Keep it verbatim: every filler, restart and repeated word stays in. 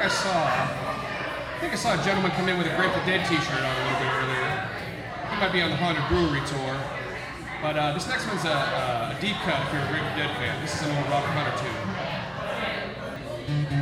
I saw, I think I saw a gentleman come in with a Grateful Dead T-shirt on a little bit earlier. He might be on the Haunted Brewery tour. But uh, this next one's a, a deep cut if you're a Grateful Dead fan. This is an old Rock Hunter tune.